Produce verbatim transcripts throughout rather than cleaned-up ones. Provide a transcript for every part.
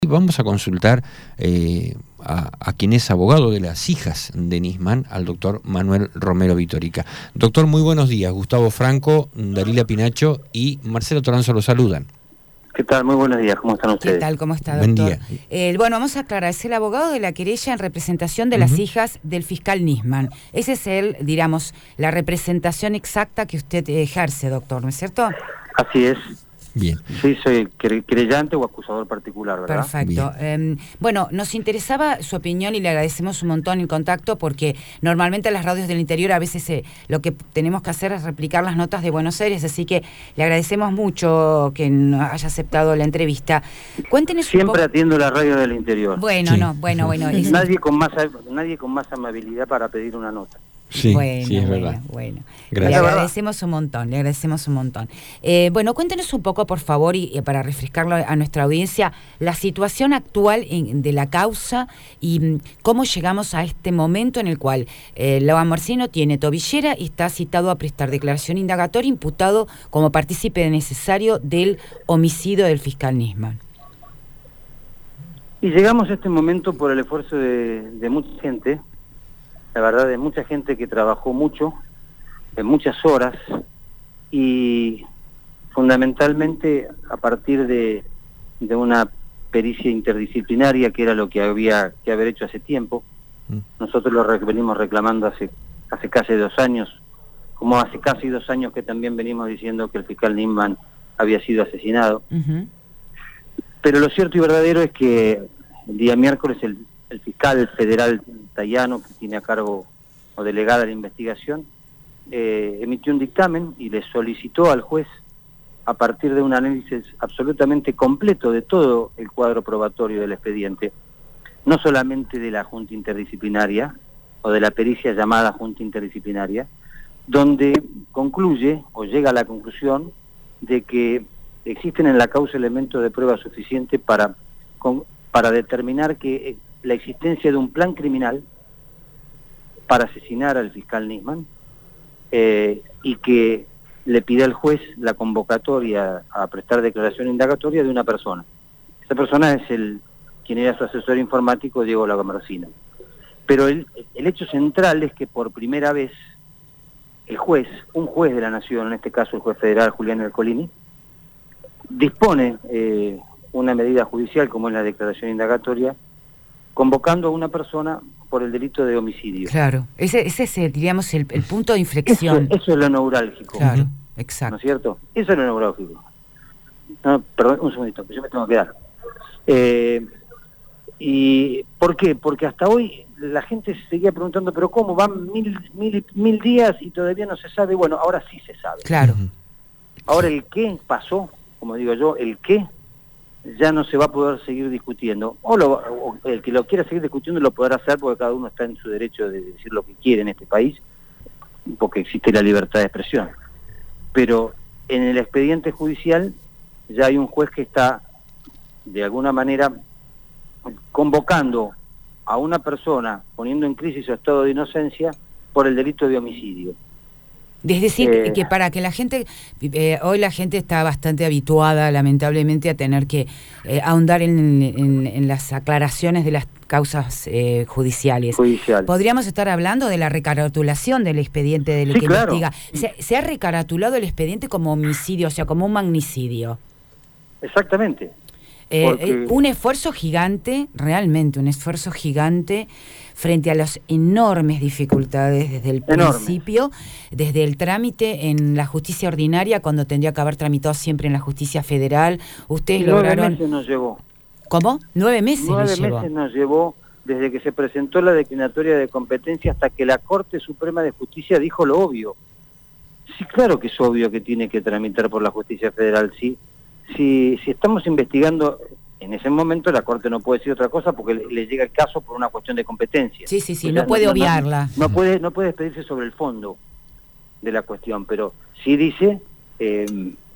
Vamos a consultar eh, a, a quien es abogado de las hijas de Nisman, al doctor Manuel Romero Vitorica. Doctor, muy buenos días. Gustavo Franco, Dalila Pinacho y Marcelo Toranzo lo saludan. ¿Qué tal? Muy buenos días. ¿Cómo están ustedes? ¿Qué tal? ¿Cómo está, Buen doctor? día. Eh, bueno, vamos a aclarar. Es el abogado de la querella en representación de las uh-huh. hijas del fiscal Nisman. Ese es el, digamos, la representación exacta que usted ejerce, doctor, ¿no es cierto? Así es. Bien. Sí, soy querellante o acusador particular, ¿verdad? Perfecto. Eh, bueno, nos interesaba su opinión y le agradecemos un montón el contacto porque normalmente en las radios del interior a veces eh, lo que tenemos que hacer es replicar las notas de Buenos Aires, así que le agradecemos mucho que haya aceptado la entrevista. Cuéntenos Siempre un poco... atiendo las radios del interior. Bueno, sí. no, bueno, bueno. Es... Nadie con más nadie con más amabilidad para pedir una nota. Sí, bueno, sí, es bueno, verdad. bueno. Gracias. Le agradecemos un montón, le agradecemos un montón. Eh, bueno, cuéntenos un poco, por favor, y, y para refrescarlo a nuestra audiencia, la situación actual en, de la causa y mm, cómo llegamos a este momento en el cual eh, Laura Morcino tiene tobillera y está citado a prestar declaración indagatoria imputado como partícipe necesario del homicidio del fiscal Nisman. Y llegamos a este momento por el esfuerzo de, de mucha gente, la verdad, de mucha gente que trabajó mucho, en muchas horas, y fundamentalmente a partir de, de una pericia interdisciplinaria, que era lo que había que haber hecho hace tiempo. Mm. Nosotros lo rec- venimos reclamando hace, hace casi dos años, como hace casi dos años que también venimos diciendo que el fiscal Nisman había sido asesinado. Uh-huh. Pero lo cierto y verdadero es que el día miércoles el el fiscal federal Tayano, que tiene a cargo o delegada la investigación, eh, emitió un dictamen y le solicitó al juez, a partir de un análisis absolutamente completo de todo el cuadro probatorio del expediente, no solamente de la Junta Interdisciplinaria o de la pericia llamada Junta Interdisciplinaria, donde concluye o llega a la conclusión de que existen en la causa elementos de prueba suficiente para, con, para determinar que la existencia de un plan criminal para asesinar al fiscal Nisman eh, y que le pide al juez la convocatoria a prestar declaración indagatoria de una persona. Esa persona es el quien era su asesor informático, Diego Lamarcino. Pero el, el hecho central es que por primera vez el juez, un juez de la Nación, en este caso el juez federal Julián Ercolini, dispone eh, una medida judicial como es la declaración indagatoria, convocando a una persona por el delito de homicidio. Claro, ese, ese es, diríamos, el, el punto de inflexión. Eso, eso es lo neurálgico. Claro, exacto. ¿No es cierto? Eso es lo neurálgico. No, perdón, un segundito, que yo me tengo que dar. Eh, ¿Y por qué? Porque hasta hoy la gente se seguía preguntando, pero ¿cómo? Van mil, mil, mil días y todavía no se sabe. Bueno, ahora sí se sabe. Claro. Ahora el qué pasó, como digo yo, el qué ya no se va a poder seguir discutiendo, o, lo, o el que lo quiera seguir discutiendo lo podrá hacer porque cada uno está en su derecho de decir lo que quiere en este país, porque existe la libertad de expresión. Pero en el expediente judicial ya hay un juez que está, de alguna manera, convocando a una persona, poniendo en crisis su estado de inocencia, por el delito de homicidio. Es decir, eh, que, que para que la gente, eh, hoy la gente está bastante habituada, lamentablemente, a tener que eh, ahondar en, en, en las aclaraciones de las causas eh, judiciales. Judicial. Podríamos estar hablando de la recaratulación del expediente del sí, que claro. investiga. Se, se ha recaratulado el expediente como homicidio, o sea, como un magnicidio. Exactamente. Eh, Porque... un esfuerzo gigante, realmente un esfuerzo gigante frente a las enormes dificultades desde el Enorme. principio, desde el trámite en la justicia ordinaria, cuando tendría que haber tramitado siempre en la justicia federal. Ustedes Nueve lograron... meses nos llevó. ¿Cómo? Nueve meses Nueve nos llevó. meses nos llevó desde que se presentó la declinatoria de competencia hasta que la Corte Suprema de Justicia dijo lo obvio. Sí, claro que es obvio que tiene que tramitar por la justicia federal, sí. Si, si estamos investigando, en ese momento la Corte no puede decir otra cosa porque le, le llega el caso por una cuestión de competencia. Sí, sí, sí, o sea, no puede no, obviarla. No, no, puede, no puede despedirse sobre el fondo de la cuestión, pero sí dice, eh,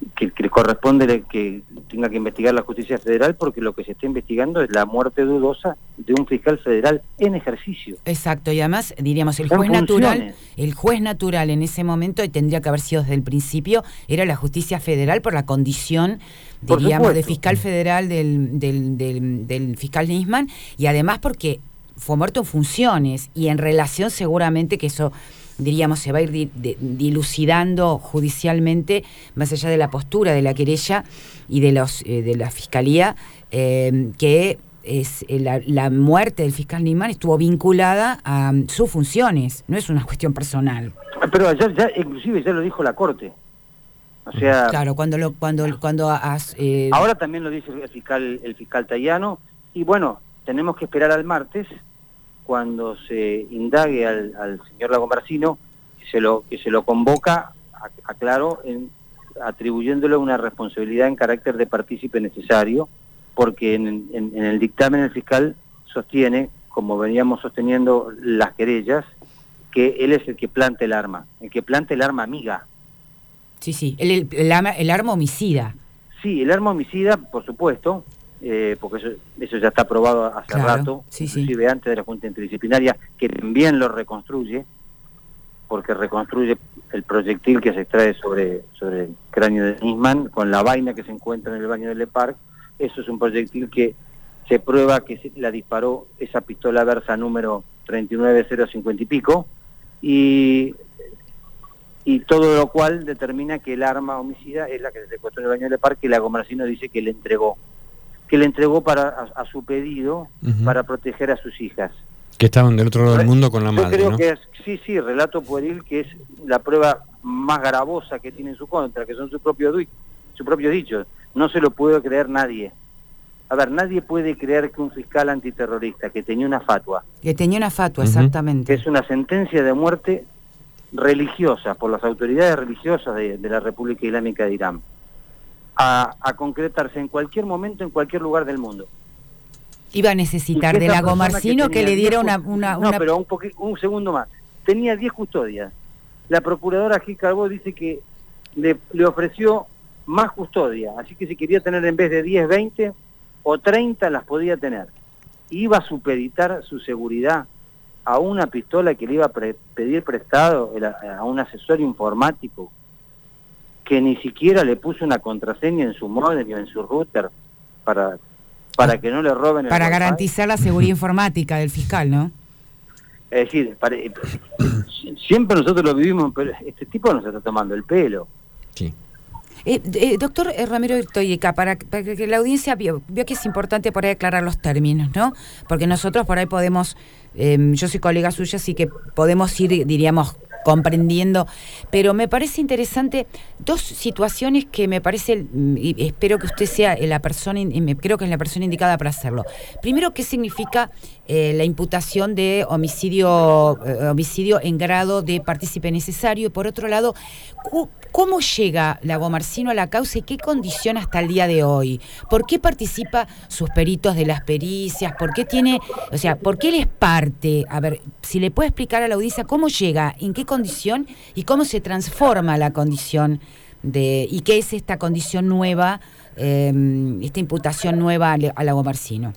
que, que le corresponde que tenga que investigar la justicia federal, porque lo que se está investigando es la muerte dudosa de un fiscal federal en ejercicio. Exacto, y además diríamos el juez natural, el juez natural en ese momento, y tendría que haber sido desde el principio, era la justicia federal por la condición, diríamos, de fiscal federal del, del, del, del fiscal Nisman, y además porque fue muerto en funciones y en relación seguramente que eso, diríamos, se va a ir di, di, dilucidando judicialmente, más allá de la postura de la querella y de los eh, de la fiscalía, eh, que es eh, la, la muerte del fiscal Nisman estuvo vinculada a um, sus funciones, no es una cuestión personal. Pero ayer ya, inclusive ya lo dijo la Corte. O sea, claro, cuando lo cuando cuando has, eh... ahora también lo dice el fiscal el fiscal Tayano, y bueno, tenemos que esperar al martes cuando se indague al, al señor Lagomarsino, que se lo que se lo convoca, aclaro, en, atribuyéndole una responsabilidad en carácter de partícipe necesario, porque en, en, en el dictamen el fiscal sostiene, como veníamos sosteniendo las querellas, que él es el que planta el arma, el que planta el arma amiga. Sí, sí, el, el, el, arma, el arma homicida. Sí, el arma homicida, por supuesto, eh, porque eso, eso ya está aprobado hace claro, rato, sí, inclusive sí. antes de la Junta Interdisciplinaria, que también lo reconstruye, porque reconstruye el proyectil que se extrae sobre, sobre el cráneo de Nisman, con la vaina que se encuentra en el baño del Le Parc. Eso es un proyectil que se prueba que se la disparó esa pistola Versa número treinta y nueve cero cincuenta y pico, y... y todo lo cual determina que el arma homicida es la que se secuestró en el baño del parque, y Lagomarsino dice que le entregó, que le entregó para a, a su pedido, uh-huh. para proteger a sus hijas. Que estaban del otro lado del mundo con la Yo madre, creo ¿no? que es, sí, sí, relato pueril, que es la prueba más gravosa que tiene en su contra, que son sus propios, sus propios dichos. No se lo puede creer nadie. A ver, nadie puede creer que un fiscal antiterrorista que tenía una fatua... Que tenía una fatua, uh-huh. exactamente. Que es una sentencia de muerte religiosa por las autoridades religiosas de, de la República Islámica de Irán, a, a concretarse en cualquier momento, en cualquier lugar del mundo. Iba a necesitar de Lagomarsino que, que le diera una, una, una... No, pero un, poqu... un segundo más. Tenía diez custodias. La procuradora Gil Carbó dice que le, le ofreció más custodia, así que si quería tener en vez de diez, veinte o treinta las podía tener. Iba a supeditar su seguridad a una pistola que le iba a pre pedir prestado a un asesor informático que ni siquiera le puso una contraseña en su modem o en su router para, para que no le roben el Para wifi. Garantizar la seguridad informática del fiscal, ¿no? Es decir, para, siempre nosotros lo vivimos, pero este tipo nos está tomando el pelo. Sí. Eh, eh, doctor eh, Ramiro Vitoirica, para, para que la audiencia vio, vio que es importante por ahí aclarar los términos, ¿no? Porque nosotros por ahí podemos, eh, yo soy colega suya, así que podemos ir, diríamos, comprendiendo, pero me parece interesante dos situaciones que me parece, y espero que usted sea la persona, y creo que es la persona indicada para hacerlo. Primero, ¿qué significa eh, la imputación de homicidio, eh, homicidio en grado de partícipe necesario? Y por otro lado, ¿cómo llega Lagomarsino a la causa y qué condición hasta el día de hoy? ¿Por qué participa sus peritos de las pericias? ¿Por qué tiene, o sea, por qué él es parte? A ver, si le puede explicar a la audiencia cómo llega, en qué condición y cómo se transforma la condición de, y qué es esta condición nueva, eh, esta imputación nueva a Lagomarsino.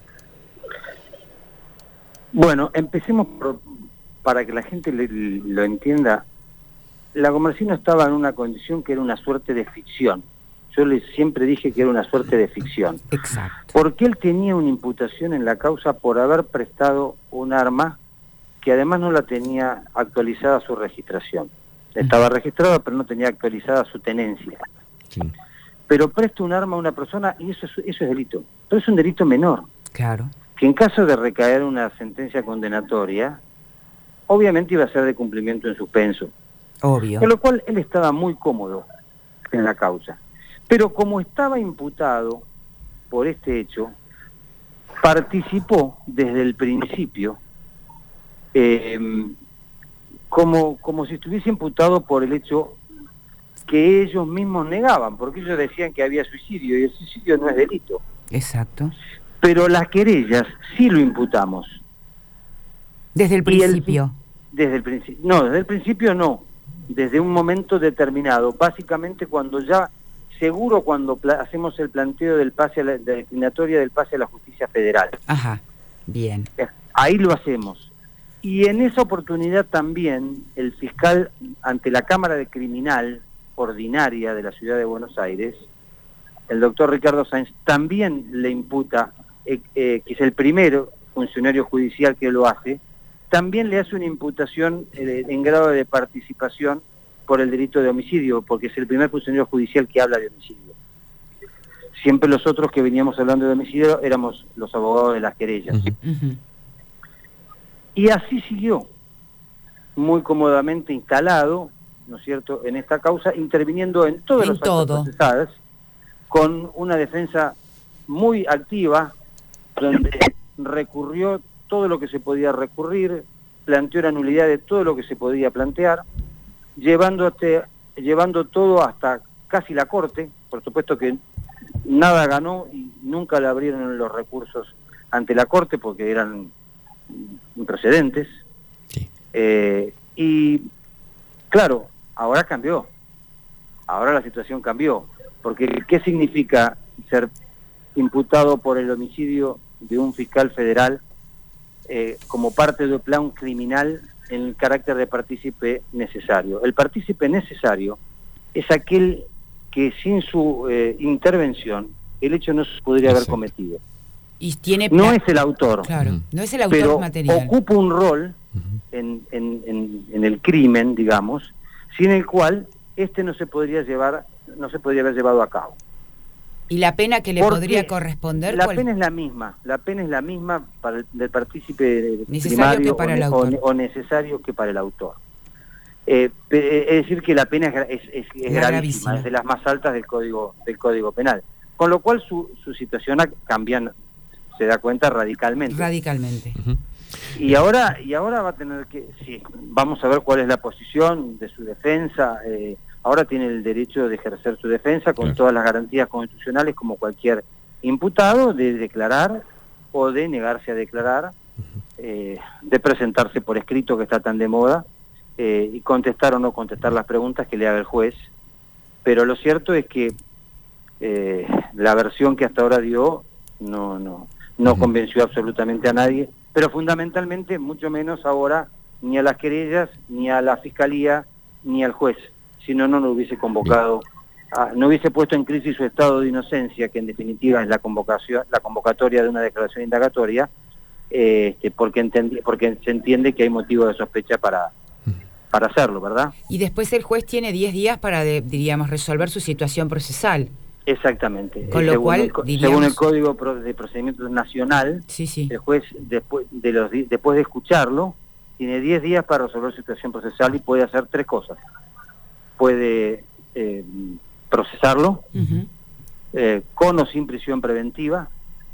Bueno, empecemos por, para que la gente le, lo entienda. Lagomarsino estaba en una condición que era una suerte de ficción. Yo le siempre dije que era una suerte de ficción. Exacto. Porque él tenía una imputación en la causa por haber prestado un arma que además no la tenía actualizada su registración. Estaba registrada, pero no tenía actualizada su tenencia. Sí. Pero presta un arma a una persona y eso es, eso es delito. Pero es un delito menor. Claro. Que en caso de recaer una sentencia condenatoria, obviamente iba a ser de cumplimiento en suspenso. Obvio. Con lo cual él estaba muy cómodo en la causa. Pero como estaba imputado por este hecho, participó desde el principio eh, como, como si estuviese imputado por el hecho que ellos mismos negaban, porque ellos decían que había suicidio y el suicidio no es delito. Exacto. Pero las querellas sí lo imputamos. Desde el principio. El, desde el principio. No, desde el principio no. Desde un momento determinado, básicamente cuando ya seguro cuando hacemos el planteo del pase a la, de la declinatoria del pase a la justicia federal. Ajá, bien. Ahí lo hacemos. Y en esa oportunidad también el fiscal ante la Cámara de Criminal Ordinaria de la Ciudad de Buenos Aires, el doctor Ricardo Sáenz, también le imputa, eh, eh, que es el primero funcionario judicial que lo hace, también le hace una imputación eh, en grado de participación por el delito de homicidio, porque es el primer funcionario judicial que habla de homicidio. Siempre los otros que veníamos hablando de homicidio éramos los abogados de las querellas. Uh-huh. Uh-huh. Y así siguió, muy cómodamente instalado, ¿no es cierto?, en esta causa, interviniendo en todos en los actos todo. procesados, con una defensa muy activa, donde recurrió todo lo que se podía recurrir, planteó la nulidad de todo lo que se podía plantear, llevándote, llevando todo hasta casi la Corte. Por supuesto que nada ganó y nunca le abrieron los recursos ante la Corte porque eran improcedentes. Sí. Eh, y claro, ahora cambió, ahora la situación cambió, porque ¿qué significa ser imputado por el homicidio de un fiscal federal eh, como parte del plan criminal en el carácter de partícipe necesario? El partícipe necesario es aquel que sin su eh, intervención el hecho no se podría haber cometido. Y tiene no es el autor, claro, uh-huh. no es el autor pero material. Ocupa un rol uh-huh. en, en, en, en el crimen, digamos, sin el cual este no se podría llevar, no se podría haber llevado a cabo. ¿Y la pena que le podría corresponder? La ¿cuál? pena es la misma, la pena es la misma para el del partícipe necesario primario que para o, el autor. O, o necesario que para el autor. Eh, es decir que la pena es, es, es, es gravísima, gravísima, es de las más altas del código del código penal, con lo cual su, su situación cambia, se da cuenta radicalmente. Radicalmente. Uh-huh. Y ahora y ahora va a tener que, sí, vamos a ver cuál es la posición de su defensa. Eh, ahora tiene el derecho de ejercer su defensa con claro. todas las garantías constitucionales como cualquier imputado, de declarar o de negarse a declarar, uh-huh. eh, de presentarse por escrito, que está tan de moda, eh, y contestar o no contestar las preguntas que le haga el juez. Pero lo cierto es que eh, la versión que hasta ahora dio no no no uh-huh. convenció absolutamente a nadie, pero fundamentalmente mucho menos ahora ni a las querellas, ni a la fiscalía, ni al juez. Si no, no lo hubiese convocado, a, no hubiese puesto en crisis su estado de inocencia, que en definitiva es la convocación, la convocatoria de una declaración indagatoria, eh, este, porque entendí, porque se entiende que hay motivo de sospecha para para hacerlo, ¿verdad? Y después el juez tiene diez días para, de, diríamos, resolver su situación procesal. Exactamente. Con lo según cual, el, diríamos... según el Código de Procedimientos Nacional, sí, sí. el juez, después de, los, después de escucharlo, tiene diez días para resolver su situación procesal y puede hacer tres cosas. Puede eh, procesarlo, uh-huh. eh, con o sin prisión preventiva,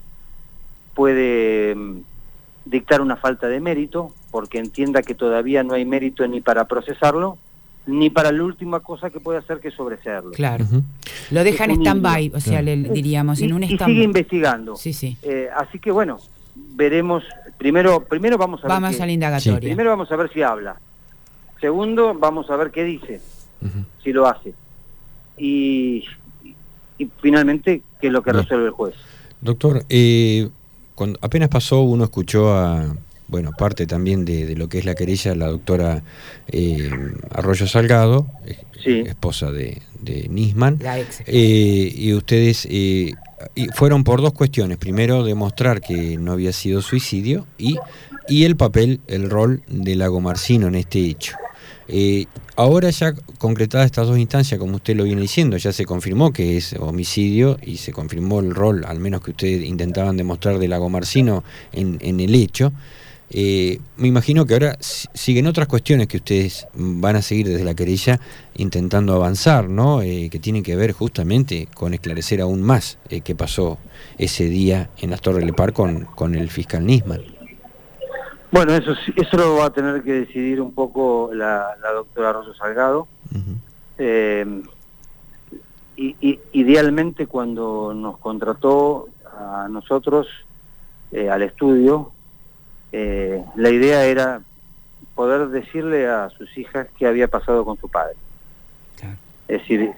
puede eh, dictar una falta de mérito, porque entienda que todavía no hay mérito ni para procesarlo, ni para la última cosa que puede hacer, que es sobreseerlo. Claro. Uh-huh. Lo deja en stand-by, o sea, le, diríamos, y, en un y stand-by. sigue investigando. Sí, sí. Eh, así que bueno, veremos, primero primero vamos a ver Vamos qué, a la indagatoria. sí. Primero vamos a ver si habla. Segundo, vamos a ver qué dice, uh-huh. si lo hace. Y, y, y finalmente, qué es lo que Bien. resuelve el juez. Doctor, eh, cuando apenas pasó, uno escuchó a... bueno, parte también de, de lo que es la querella, la doctora eh, Arroyo Salgado, sí. esposa de, de Nisman, la ex. Eh, y ustedes eh, y fueron por dos cuestiones. Primero, demostrar que no había sido suicidio y, y el papel, el rol de Lago Marcino en este hecho. Eh, ahora ya concretadas estas dos instancias, como usted lo viene diciendo, ya se confirmó que es homicidio y se confirmó el rol, al menos que ustedes intentaban demostrar, de Lago Marcino en, en el hecho. Eh, me imagino que ahora siguen otras cuestiones que ustedes van a seguir desde la querella intentando avanzar, ¿no? Eh, que tienen que ver justamente con esclarecer aún más eh, qué pasó ese día en las Torres Lepar con, con el fiscal Nisman. Bueno, eso eso lo va a tener que decidir un poco la, la doctora Arroyo Salgado. Uh-huh. Eh, y, y, idealmente cuando nos contrató a nosotros, eh, al estudio, Eh, la idea era poder decirle a sus hijas qué había pasado con su padre. Claro. Es decir,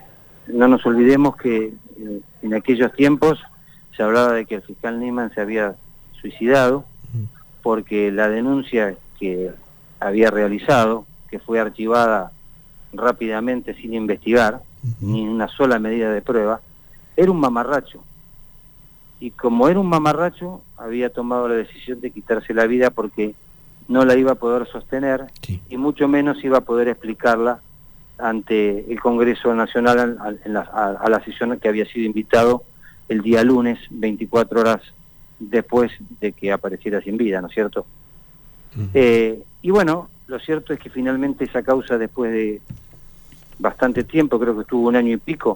no nos olvidemos que en, en aquellos tiempos se hablaba de que el fiscal Nisman se había suicidado porque la denuncia que había realizado, que fue archivada rápidamente sin investigar, uh-huh. ni una sola medida de prueba, era un mamarracho. Y como era un mamarracho, había tomado la decisión de quitarse la vida porque no la iba a poder sostener, sí. y mucho menos iba a poder explicarla ante el Congreso Nacional a, a, la, a, a la sesión que había sido invitado el día lunes, veinticuatro horas después de que apareciera sin vida, ¿no es cierto? Uh-huh. Eh, y bueno, lo cierto es que finalmente esa causa, después de bastante tiempo, creo que estuvo un año y pico,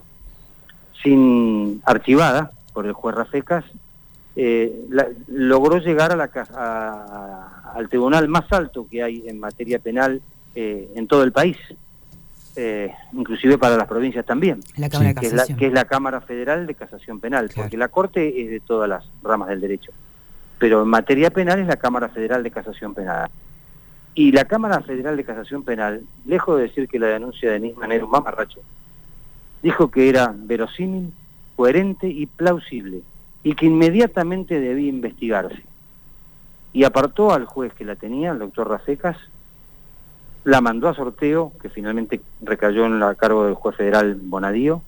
sin archivada por el juez Rafecas, eh, la, logró llegar a la, a, al tribunal más alto que hay en materia penal eh, en todo el país, eh, inclusive para las provincias también, la Cámara de que, es la, que es la Cámara Federal de Casación Penal, claro. porque la Corte es de todas las ramas del derecho, pero en materia penal es la Cámara Federal de Casación Penal. Y la Cámara Federal de Casación Penal, lejos de decir que la denuncia de Nisman era un mamarracho, dijo que era verosímil, coherente y plausible, y que inmediatamente debía investigarse. Y apartó al juez que la tenía, el doctor Rafecas, la mandó a sorteo, que finalmente recayó en la cargo del juez federal Bonadío,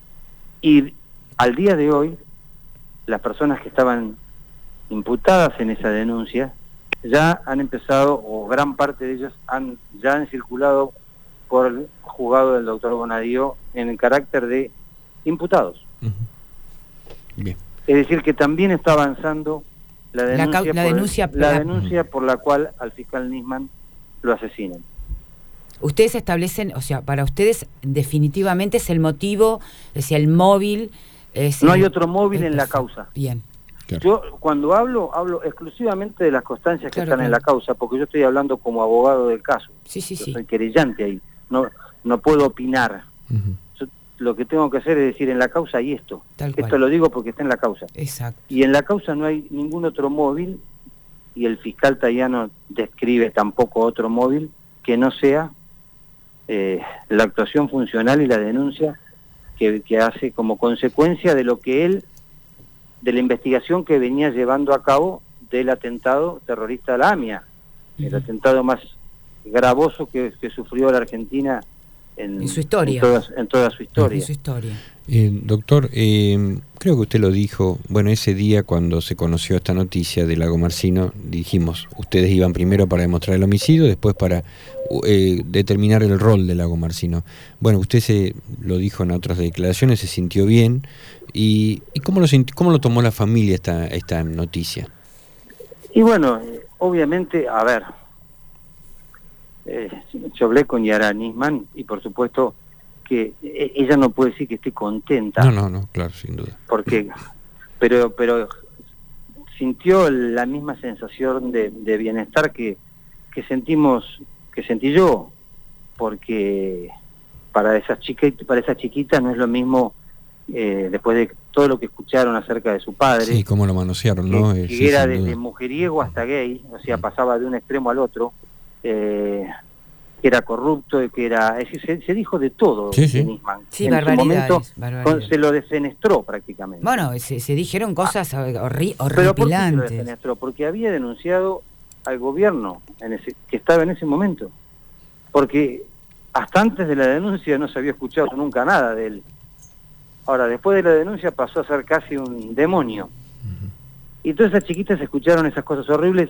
y al día de hoy, las personas que estaban imputadas en esa denuncia ya han empezado, o gran parte de ellas han ya han circulado por el juzgado del doctor Bonadío en el carácter de imputados. Uh-huh. Bien. Es decir, que también está avanzando la denuncia, la, la, por, denuncia, el, la la... denuncia por la cual al fiscal Nisman lo asesinan. Ustedes establecen, o sea, para ustedes definitivamente es el motivo, es el móvil... Es no el, hay otro móvil en la perfecto. causa. Bien. Claro. Yo cuando hablo, hablo exclusivamente de las constancias que claro, están claro. en la causa, porque yo estoy hablando como abogado del caso. Sí, sí, yo sí. soy querellante ahí, no, no puedo opinar. Uh-huh. Yo, lo que tengo que hacer es decir, en la causa hay esto. Tal esto cual. Lo digo porque está en la causa. Exacto. Y en la causa no hay ningún otro móvil, y el fiscal Tayano describe tampoco otro móvil que no sea eh, la actuación funcional y la denuncia que, que hace como consecuencia de lo que él, de la investigación que venía llevando a cabo del atentado terrorista de la AMIA, uh-huh. el atentado más gravoso que, que sufrió la Argentina en, en su historia, en, toda, en toda su historia. En su historia. Eh, doctor, eh, creo que usted lo dijo, bueno, ese día cuando se conoció esta noticia del Lago Marcino, dijimos, ustedes iban primero para demostrar el homicidio, después para eh, determinar el rol del Lago Marcino. Bueno, usted se lo dijo en otras declaraciones, se sintió bien, y, y ¿cómo lo cómo lo tomó la familia esta, esta noticia? Y bueno, eh, obviamente, a ver, eh, yo hablé con Yara Nisman, y por supuesto que ella no puede decir que esté contenta. No, no, no, claro, sin duda. Porque, pero, pero sintió la misma sensación de, de bienestar que, que sentimos, que sentí yo, porque para esas chicas, para esa chiquita no es lo mismo eh, después de todo lo que escucharon acerca de su padre. Sí, cómo lo manosearon, que, ¿no? Que sí, era desde mujeriego hasta gay, o sea, pasaba de un extremo al otro. Eh, que era corrupto, que era, es decir, se, se dijo de todo sí, sí. de Nisman. Sí, en su momento barbaridades. se lo defenestró prácticamente. Bueno, se, se dijeron cosas horri horripilantes. ¿Pero por qué se lo defenestró? Porque había denunciado al gobierno en ese, que estaba en ese momento. Porque hasta antes de la denuncia no se había escuchado nunca nada de él. Ahora, después de la denuncia pasó a ser casi un demonio. Uh-huh. Y todas esas chiquitas escucharon esas cosas horribles.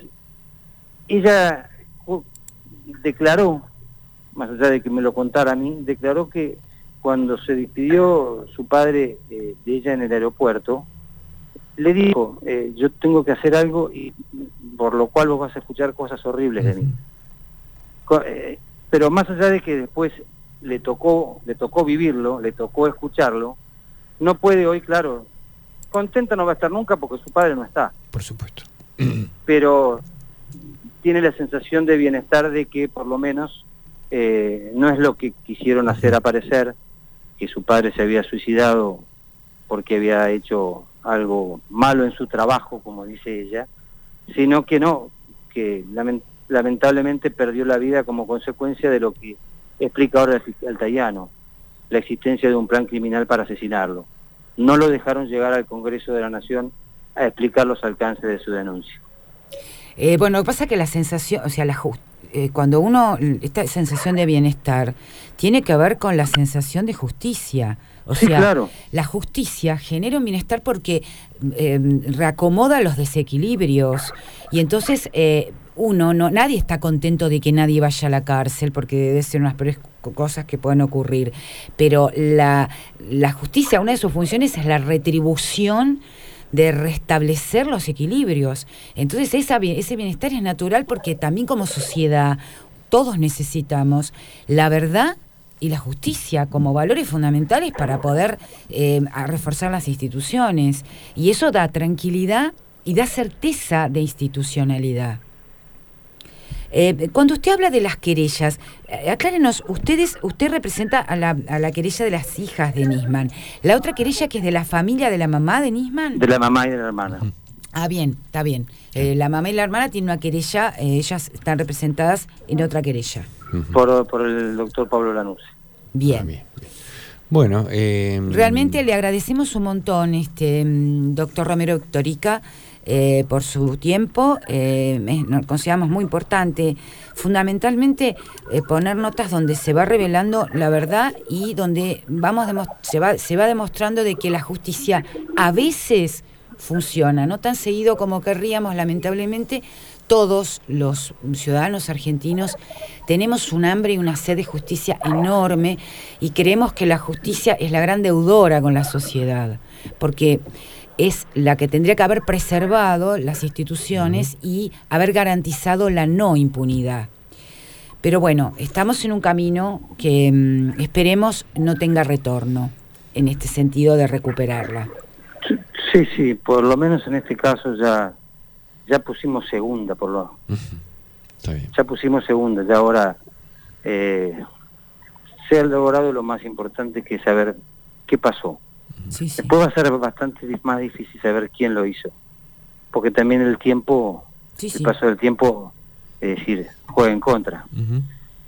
Ella uh, declaró, más allá de que me lo contara a mí, declaró que cuando se despidió su padre eh, de ella en el aeropuerto, le dijo, eh, yo tengo que hacer algo y por lo cual vos vas a escuchar cosas horribles de mí. Co eh, pero más allá de que después le tocó, le tocó vivirlo, le tocó escucharlo, no puede hoy, claro, contenta no va a estar nunca porque su padre no está. Por supuesto. Pero tiene la sensación de bienestar de que por lo menos Eh, no es lo que quisieron hacer aparecer, que su padre se había suicidado porque había hecho algo malo en su trabajo, como dice ella, sino que no, que lament lamentablemente perdió la vida como consecuencia de lo que explica ahora el fiscal Tayano. la existencia de un plan criminal para asesinarlo. No lo dejaron llegar al Congreso de la Nación a explicar los alcances de su denuncia. Eh, bueno, lo que pasa es que la sensación, o sea, la just, eh, cuando uno, esta sensación de bienestar, tiene que ver con la sensación de justicia. O sí, sea, claro. La justicia genera un bienestar porque eh, reacomoda los desequilibrios. Y entonces eh, uno, no, nadie está contento de que nadie vaya a la cárcel, porque debe ser unas peores cosas que pueden ocurrir. Pero la, la justicia, una de sus funciones es la retribución de restablecer los equilibrios. Entonces esa, ese bienestar es natural porque también como sociedad todos necesitamos la verdad y la justicia como valores fundamentales para poder eh, reforzar las instituciones. Y eso da tranquilidad y da certeza de institucionalidad. Eh, cuando usted habla de las querellas, eh, aclárenos, ustedes, usted representa a la, a la querella de las hijas de Nisman. ¿La otra querella que es de la familia de la mamá de Nisman? De la mamá y de la hermana. Ah, bien, está bien. Eh, la mamá y la hermana tienen una querella, eh, ellas están representadas en otra querella. Por, por el doctor Pablo Lanuse. Bien. Ah, bien, bien. Bueno, eh, realmente le agradecemos un montón, este doctor Romero Vitorica, eh, por su tiempo. Eh, nos consideramos muy importante, fundamentalmente eh, poner notas donde se va revelando la verdad y donde vamos se va se va demostrando de que la justicia a veces funciona, no tan seguido como querríamos, lamentablemente. Todos los ciudadanos argentinos tenemos un hambre y una sed de justicia enorme y creemos que la justicia es la gran deudora con la sociedad, porque es la que tendría que haber preservado las instituciones y haber garantizado la no impunidad. Pero bueno, estamos en un camino que mmm, esperemos no tenga retorno en este sentido de recuperarla. Sí, sí, por lo menos en este caso ya... ya pusimos segunda, por lo uh-huh. Está bien. Ya pusimos segunda, ya ahora eh, se ha logrado lo más importante, que es saber qué pasó. Sí, sí. Después va a ser bastante más difícil saber quién lo hizo, porque también el tiempo, sí, sí. el paso del tiempo, es decir, juega en contra. Uh-huh.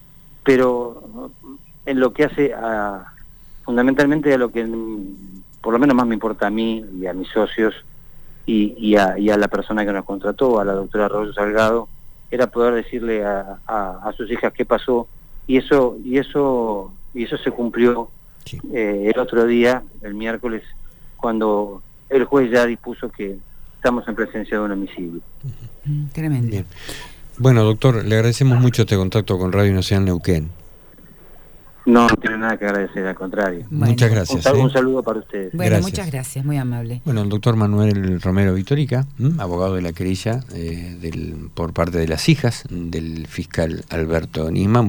Pero en lo que hace a, fundamentalmente a lo que por lo menos más me importa a mí y a mis socios, Y, y, a, y a la persona que nos contrató, a la doctora Arroyo Salgado, era poder decirle a, a, a sus hijas qué pasó, y eso y eso y eso se cumplió sí. eh, el otro día, el miércoles, cuando el juez ya dispuso que estamos en presencia de un homicidio. Mm, tremendo. Bien. Bueno, doctor, le agradecemos mucho este contacto con Radio Nacional Neuquén. No, no tiene nada que agradecer, al contrario. Bueno, muchas gracias. Un, sal, ¿eh? un saludo para ustedes. Bueno, gracias. Muchas gracias, muy amable. Bueno, el doctor Manuel Romero Vitorica, ¿m? abogado de la querella eh, del, por parte de las hijas del fiscal Alberto Nisman.